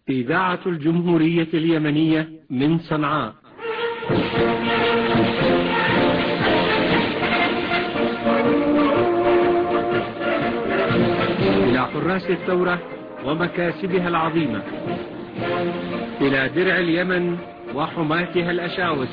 إذاعة الجمهورية اليمنية من صنعاء. إلى حراس الثورة ومكاسبها العظيمة، إلى درع اليمن وحماتها الأشاوس،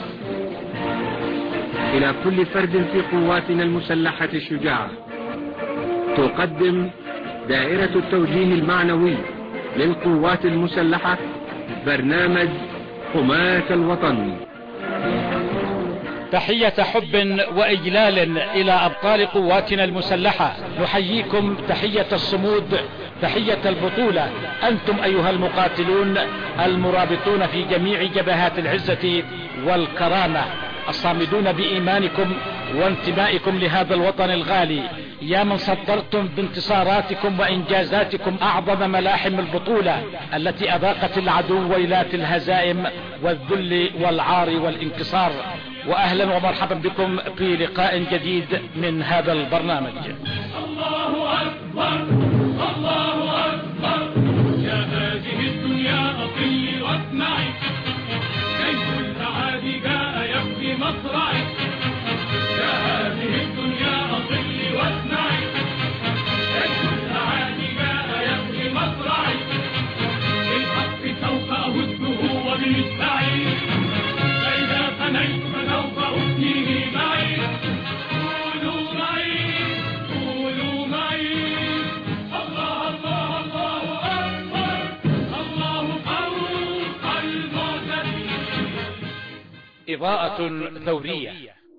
إلى كل فرد في قواتنا المسلحة الشجاعة، تقدم دائرة التوجيه المعنوي للقوات المسلحة برنامج حماة الوطن. تحية حب وإجلال إلى أبطال قواتنا المسلحة، نحييكم تحية الصمود، تحية البطولة. أنتم أيها المقاتلون المرابطون في جميع جبهات العزة والكرامة، الصامدون بإيمانكم وانتمائكم لهذا الوطن الغالي، يا من صدرتم بانتصاراتكم وإنجازاتكم أعظم ملاحم البطولة التي أذاقت العدو ويلات الهزائم والذل والعار والانكسار. وأهلا ومرحبا بكم في لقاء جديد من هذا البرنامج. الله أكبر الله أكبر، يا هذه الدنيا أطلي واسمعي، كيف الأعادي جاء يبكي مصرعي، يا هذه الدنيا أطلي واسمعي، كيف الأعادي جاء يبكي مصرعي، بالحق سوف أهزه وبالسعي، فإذا فنيت فسوف أفنيه معي، قولوا معي قولوا معي، الله الله الله أكبر، الله فوق المعتدين. إضاءة ثورية.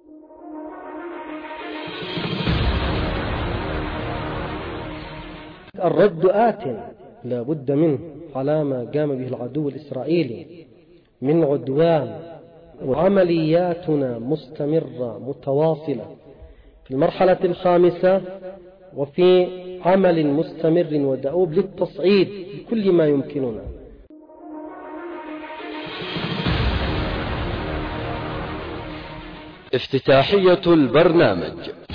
الرد آت لا بد منه على ما قام به العدو الإسرائيلي من عدوان، وعملياتنا مستمرة متواصلة في المرحلة الخامسة، وفي عمل مستمر ودؤوب للتصعيد بكل ما يمكننا. افتتاحية البرنامج.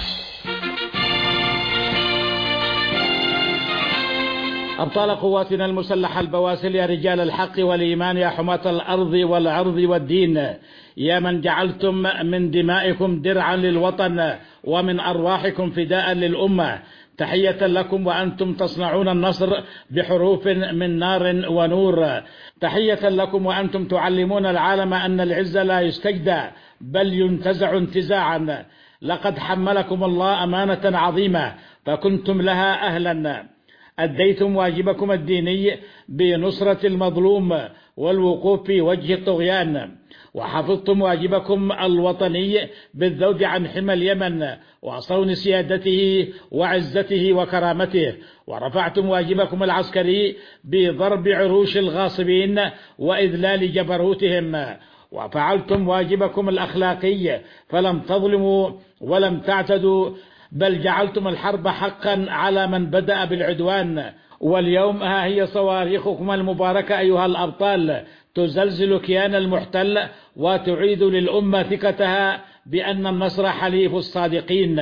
أبطال قواتنا المسلحة البواسل، يا رجال الحق والإيمان، يا حماة الأرض والعرض والدين، يا من جعلتم من دمائكم درعا للوطن ومن أرواحكم فداء للأمة، تحية لكم وأنتم تصنعون النصر بحروف من نار ونور، تحية لكم وأنتم تعلمون العالم أن العز لا يستجدى بل ينتزع انتزاعا. لقد حملكم الله أمانة عظيمة فكنتم لها أهلا، أديتم واجبكم الديني بنصرة المظلوم والوقوف في وجه الطغيان، وحفظتم واجبكم الوطني بالذود عن حمى اليمن وصون سيادته وعزته وكرامته، ورفعتم واجبكم العسكري بضرب عروش الغاصبين وإذلال جبروتهم، وفعلتم واجبكم الأخلاقي فلم تظلموا ولم تعتدوا، بل جعلتم الحرب حقا على من بدأ بالعدوان. واليوم ها هي صواريخكم المباركة أيها الأبطال تزلزل كيان المحتل وتعيد للأمة ثقتها بأن النصر حليف الصادقين.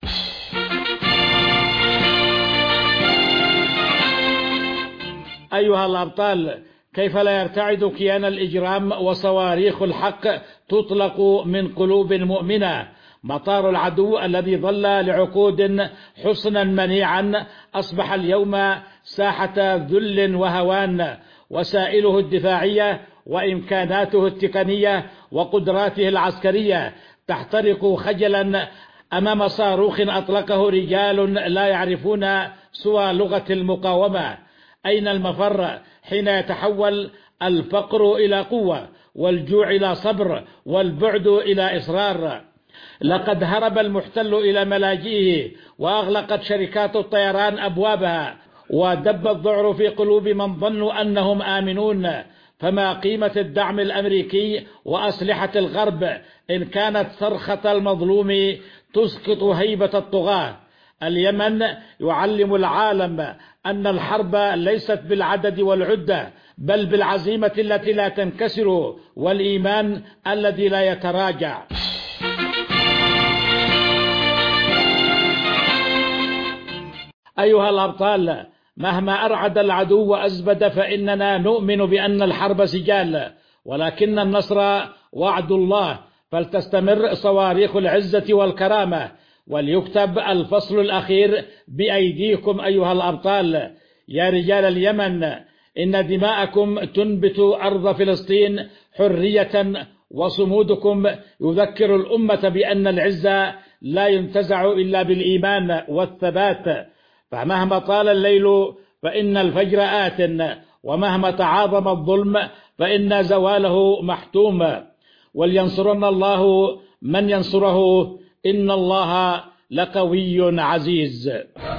أيها الأبطال، كيف لا يرتعد كيان الإجرام وصواريخ الحق تطلق من قلوب مؤمنة؟ مطار العدو الذي ظل لعقود حصنا منيعا أصبح اليوم ساحة ذل وهوان، وسائله الدفاعية وإمكاناته التقنية وقدراته العسكرية تحترق خجلا أمام صاروخ أطلقه رجال لا يعرفون سوى لغة المقاومة. أين المفر حين يتحول الفقر إلى قوة والجوع إلى صبر والبعد إلى إصرار؟ لقد هرب المحتل إلى ملاجئه وأغلقت شركات الطيران أبوابها، ودب الذعر في قلوب من ظنوا أنهم آمنون. فما قيمة الدعم الأمريكي وأسلحة الغرب إن كانت صرخة المظلوم تسقط هيبة الطغاة؟ اليمن يعلم العالم أن الحرب ليست بالعدد والعدة بل بالعزيمة التي لا تنكسر والإيمان الذي لا يتراجع. أيها الأبطال، مهما أرعد العدو وأزبد فإننا نؤمن بأن الحرب سجال، ولكن النصر وعد الله، فلتستمر صواريخ العزة والكرامة، وليكتب الفصل الأخير بأيديكم أيها الأبطال. يا رجال اليمن، إن دماءكم تنبت أرض فلسطين حرية، وصمودكم يذكر الأمة بأن العزة لا ينتزع إلا بالإيمان والثبات. فمهما طال الليل فإن الفجر آت، ومهما تعاظم الظلم فإن زواله محتوم. ولينصرن الله من ينصره، إن الله لقوي عزيز.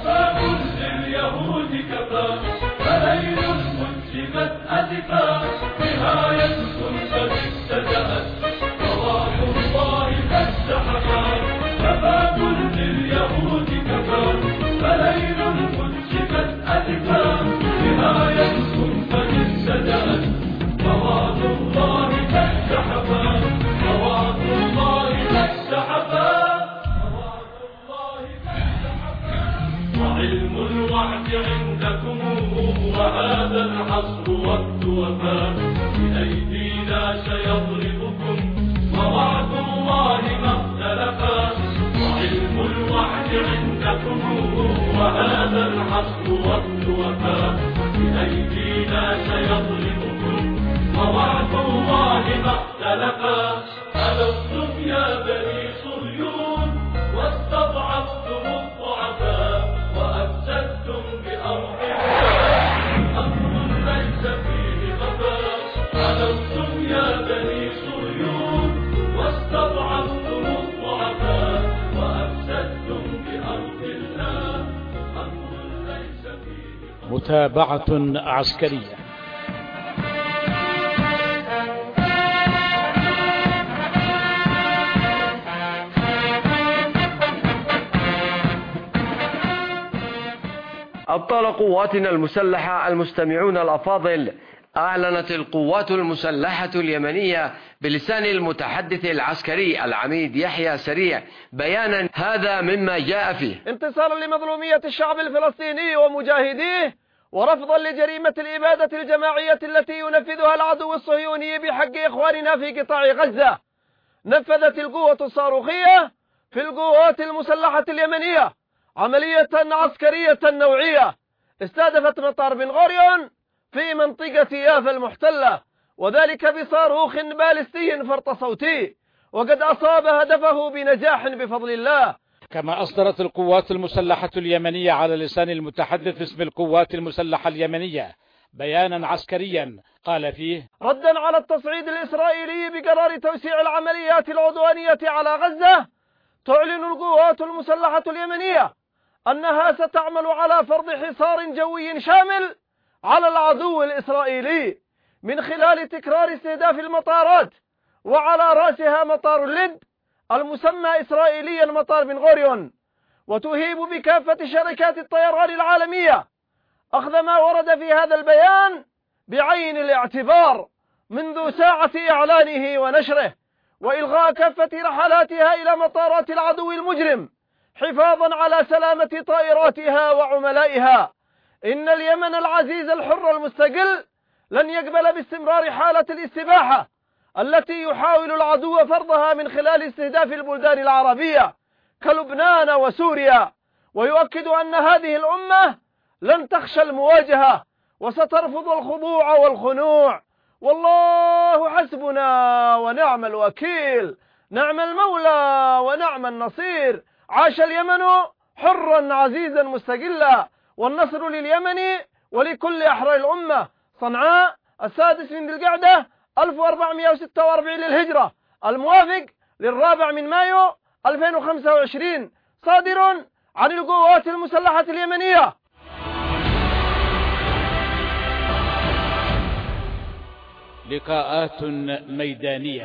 عندكم وهذا العصر وقت وفاء، بأيدينا سيضربكم ووعد الله ما اختلفا. وعلم الوعد عندكم وهذا العصر وقت وفاء، بأيدينا سيضربكم ووعد الله ما اختلفا. ألستم يا بني صهيون واستضعفتم الضعفاء، وأفسدتم بأرض الله أمر ليس فيه خفاء. ألستم يا بني صهيون واستضعفتم الضعفاء، وأفسدتم بأرض الله أمر ليس فيه خفاء. متابعة عسكرية. أبطال قواتنا المسلحة المستمعون الأفاضل، أعلنت القوات المسلحة اليمنية بلسان المتحدث العسكري العميد يحيى سريع بيانا هذا مما جاء فيه: انتصارا لمظلومية الشعب الفلسطيني ومجاهديه، ورفضا لجريمة الإبادة الجماعية التي ينفذها العدو الصهيوني بحق إخواننا في قطاع غزة، نفذت القوة الصاروخية في القوات المسلحة اليمنية عملية عسكرية نوعية استهدفت مطار بن غوريون في منطقة يافا المحتلة، وذلك بصاروخ باليستي فرط صوتي، وقد أصاب هدفه بنجاح بفضل الله. كما أصدرت القوات المسلحة اليمنية على لسان المتحدث باسم القوات المسلحة اليمنية بيانا عسكريا قال فيه: ردا على التصعيد الإسرائيلي بقرار توسيع العمليات العدوانية على غزة، تعلن القوات المسلحة اليمنية أنها ستعمل على فرض حصار جوي شامل على العدو الإسرائيلي من خلال تكرار استهداف المطارات، وعلى رأسها مطار اللد المسمى إسرائيليا مطار بن غوريون، وتهيب بكافة شركات الطيران العالمية أخذ ما ورد في هذا البيان بعين الاعتبار منذ ساعة إعلانه ونشره، وإلغاء كافة رحلاتها إلى مطارات العدو المجرم حفاظا على سلامة طائراتها وعملائها. إن اليمن العزيز الحر المستقل لن يقبل باستمرار حالة الاستباحة التي يحاول العدو فرضها من خلال استهداف البلدان العربية كلبنان وسوريا، ويؤكد أن هذه الأمة لن تخشى المواجهة وسترفض الخضوع والخنوع. والله حسبنا ونعم الوكيل، نعم المولى ونعم النصير. عاش اليمن حرا عزيزا مستقلا، والنصر لليمن ولكل أحرار الأمة. صنعاء 6 من ذي القعدة 1446 للهجرة، الموافق 4 مايو 2025، صادر عن القوات المسلحة اليمنية. لقاءات ميدانية.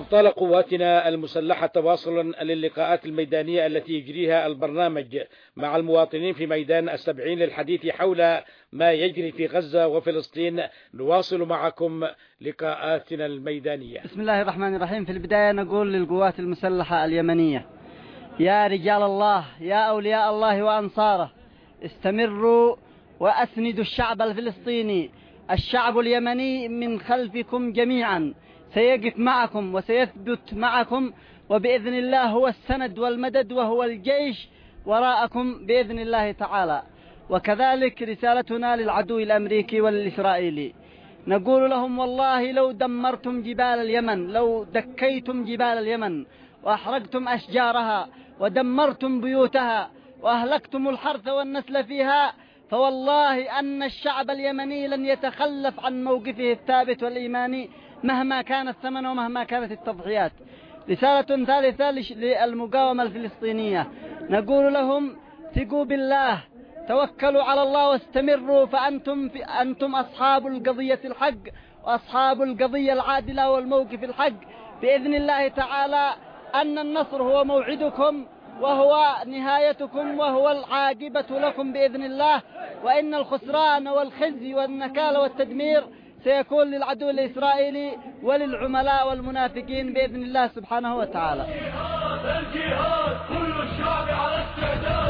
أبطال قواتنا المسلحة تواصلا للقاءات الميدانية التي يجريها البرنامج مع المواطنين في ميدان السبعين للحديث حول ما يجري في غزة وفلسطين. نواصل معكم لقاءاتنا الميدانية. بسم الله الرحمن الرحيم. في البداية نقول للقوات المسلحة اليمنية: يا رجال الله، يا أولياء الله وأنصاره، استمروا وأسندوا الشعب الفلسطيني. الشعب اليمني من خلفكم جميعا، سيقف معكم وسيثبت معكم، وبإذن الله هو السند والمدد وهو الجيش وراءكم بإذن الله تعالى. وكذلك رسالتنا للعدو الأمريكي والإسرائيلي، نقول لهم: والله لو دمرتم جبال اليمن، لو دكيتم جبال اليمن وأحرقتم أشجارها ودمرتم بيوتها وأهلكتم الحرث والنسل فيها، فوالله أن الشعب اليمني لن يتخلف عن موقفه الثابت والإيماني مهما كان الثمن ومهما كانت التضحيات. رسالة ثالثة للمقاومة الفلسطينية، نقول لهم: ثقوا بالله، توكلوا على الله واستمروا، فأنتم أصحاب القضية الحق وأصحاب القضية العادلة والموقف الحق بإذن الله تعالى. أن النصر هو موعدكم وهو نهايتكم وهو العاقبة لكم بإذن الله، وإن الخسران والخزي والنكال والتدمير سيكون للعدو الإسرائيلي وللعملاء والمنافقين بإذن الله سبحانه وتعالى. الجهاد كل الشعب على استعداد.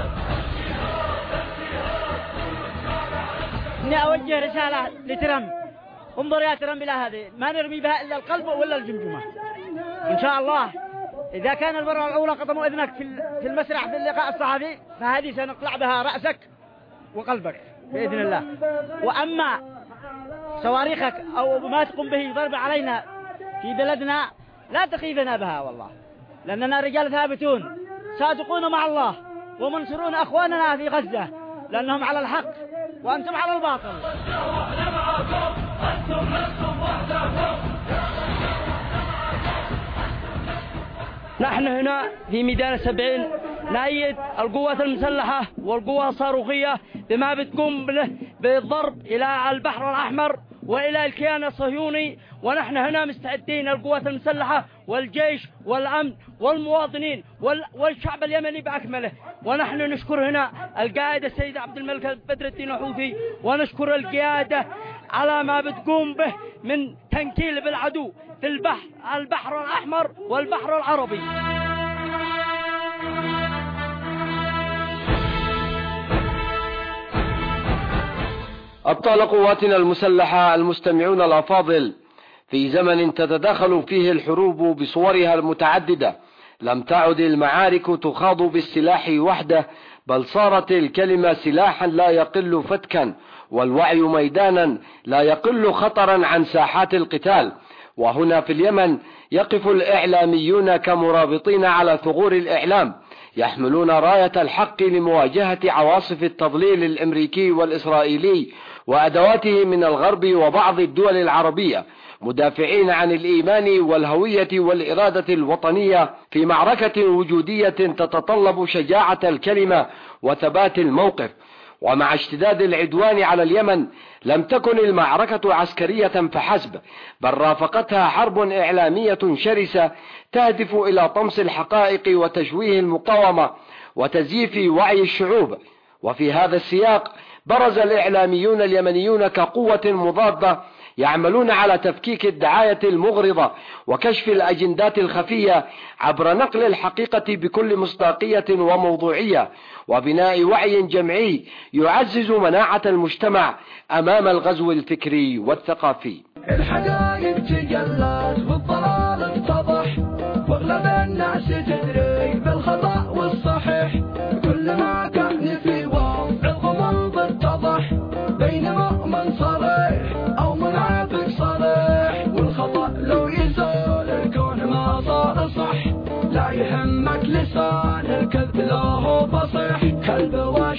إني أوجه رسالة لترامب: انظر يا ترامب إلى هذه، ما نرمي بها إلا القلب ولا الجمجمة. إن شاء الله إذا كان المرة الأولى قطموا إذنك في المسرح في اللقاء الصحفي، فهذه سنقلع بها رأسك وقلبك بإذن الله. وأما صواريخك أو ما تقوم به ضرب علينا في بلدنا لا تخيفنا بها والله، لأننا رجال ثابتون صادقون مع الله ومنصرون أخواننا في غزة، لأنهم على الحق وأنتم على الباطل. نحن هنا في ميدان السبعين نأيد القوات المسلحة والقوات الصاروخية بما بتقوم به بالضرب إلى البحر الأحمر وإلى الكيان الصهيوني، ونحن هنا مستعدين القوات المسلحة والجيش والأمن والمواطنين والشعب اليمني بأكمله. ونحن نشكر هنا القائد السيد عبد الملك بدر الدين الحوثي، ونشكر القيادة على ما بتقوم به من تنكيل بالعدو في البحر الأحمر والبحر العربي. أبطال قواتنا المسلحة المستمعون الأفاضل، في زمن تتداخل فيه الحروب بصورها المتعددة، لم تعد المعارك تخاض بالسلاح وحده، بل صارت الكلمة سلاحا لا يقل فتكا، والوعي ميدانا لا يقل خطرا عن ساحات القتال. وهنا في اليمن يقف الإعلاميون كمرابطين على ثغور الإعلام، يحملون راية الحق لمواجهة عواصف التضليل الأمريكي والإسرائيلي وأدواته من الغرب وبعض الدول العربية، مدافعين عن الإيمان والهوية والإرادة الوطنية في معركة وجودية تتطلب شجاعة الكلمة وثبات الموقف. ومع اشتداد العدوان على اليمن لم تكن المعركة عسكرية فحسب، بل رافقتها حرب إعلامية شرسة تهدف إلى طمس الحقائق وتشويه المقاومة وتزييف وعي الشعوب. وفي هذا السياق برز الإعلاميون اليمنيون كقوة مضادة، يعملون على تفكيك الدعاية المغرضة وكشف الأجندات الخفية عبر نقل الحقيقة بكل مصداقية وموضوعية، وبناء وعي جمعي يعزز مناعة المجتمع أمام الغزو الفكري والثقافي. الحقائق تجلت والضلال اتضح، واغلب الناس تدري بالخطأ والصحيح، كل ما كان في وضع الغموض اتضح، بين مؤمن صريح أو منافق صريح، والخطأ لو يزول الكون ما صار صح، لا يهمك لسان الكذب له فصيح، كلب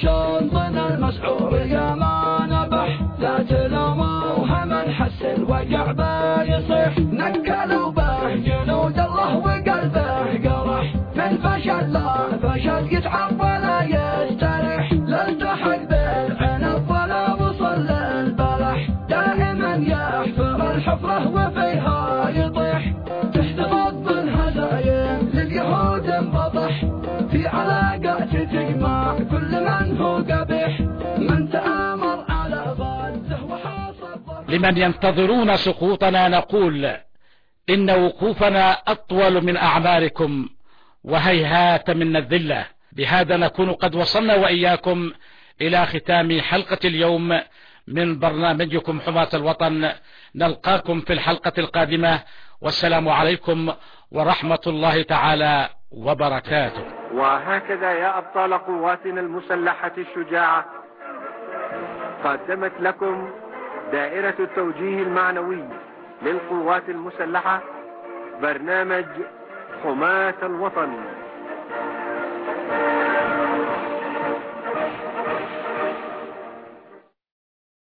وشنطن المسعور يا ما نبح، لا تلوموها من حس الوجع بيصيح، نكلوا به جنود الله وقلبه قرح، من فشل لا فشل يتعب ولا يستريح، لا التحق بالعنب ولا وصل للبلح، دائما يحفر الحفرة وفيها يطيح، تحت ضد لمن ينتظرون سقوطنا نقول إن وقوفنا أطول من أعماركم وهيهات منا الذلة. بهذا نكون قد وصلنا وإياكم إلى ختام حلقة اليوم من برنامجكم حماة الوطن. نلقاكم في الحلقة القادمة، والسلام عليكم ورحمة الله تعالى وبركاته. وهكذا يا أبطال قواتنا المسلحة الشجاعة قدمت لكم دائرة التوجيه المعنوي للقوات المسلحة برنامج حماة الوطن.